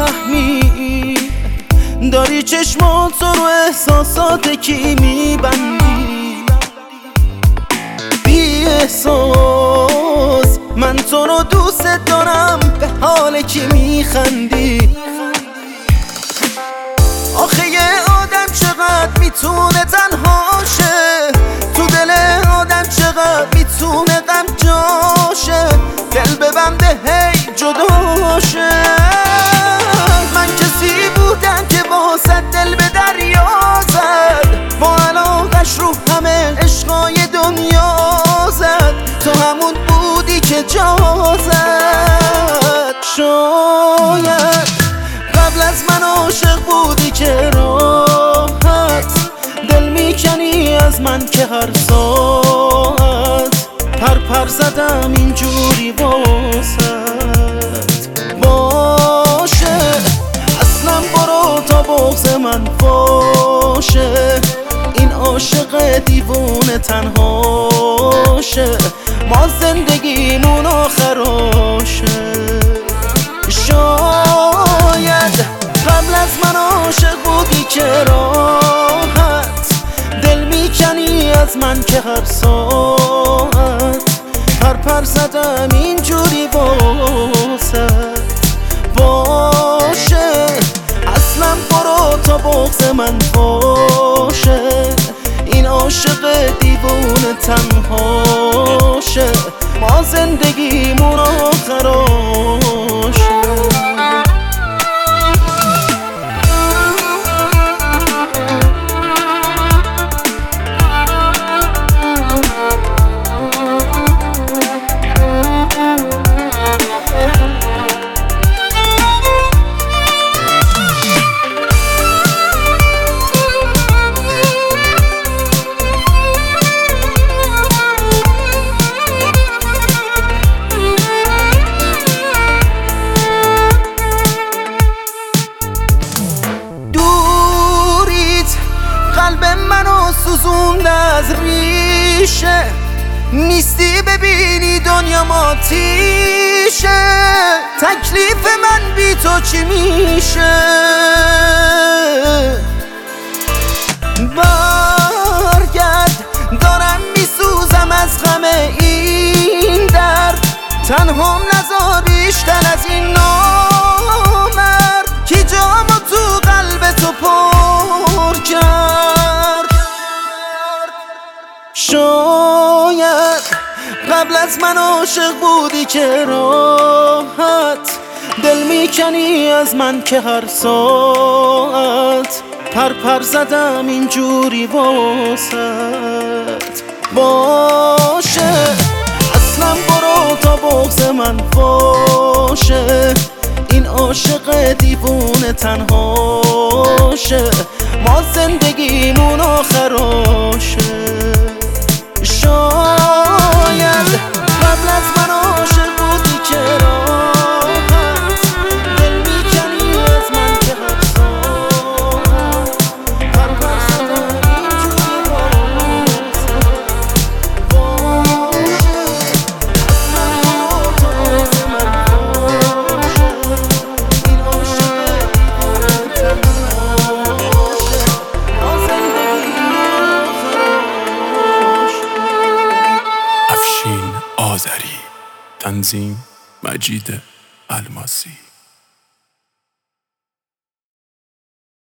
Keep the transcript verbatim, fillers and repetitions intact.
نمیفهمی، داری چشمات رو احساسات کی میبندی. بی احساس من تو رو دوست دارم، به حال کی میخندی. آخه یه آدم چقدر میتونه تنها شه، تو دل آدم چقدر میتونه غم جاشه، دل ببنده هی جداشه. من کسی بودم که واسه دل به دریا زد، با علاقش رو همه عشقای دنیا زد، تو همون بودی که جا زد. شاید قبل از من عاشق بودی که راحت دل میکنی از من که هر ساعت پر پر زدم اینجوری واسط. باشه اصلا برو تا بغض من باشه، این عاشق دیوونه تنهاشه، ما زندگیمون آخراشه. شاید قبل از من عاشق بودی که راحت دل میکنی از من که هر ساعت پر پر زدم اینجوری واسط. باشه اصلا برو تا بغض من باشه، این عاشق دیوونه تنهاشه، ما زندگیمون آخراشه. قلب منو سوزونده از ریشه، نیستی ببینی دنیا ماتیشه، تکلیف من بی تو چی میشه. برگرد دارم میسوزم از غم این درد، تنهام نذار بیشتر از این نامرد، کی جامو تو قلب تو پر کرد. شاید قبل از من عاشق بودی که راحت دل میکنی از من که هر ساعت پر پر زدم اینجوری واسط. باشه اصلا برو تا بغض من باشه، این عاشق دیوونه تنهاشه، ما زندگیمون آخراشه. شاید قبل از من عاشق بودی که راحت دل میکنی از من که هر ساعت پر پر زدم اینجوری واسط. باشه اصلا برو تا بغض من باشه، این عاشق دیوونه تنهاشه، ما زندگیمون آخراشه. افشین آذری، تنظیم مجید الماسی.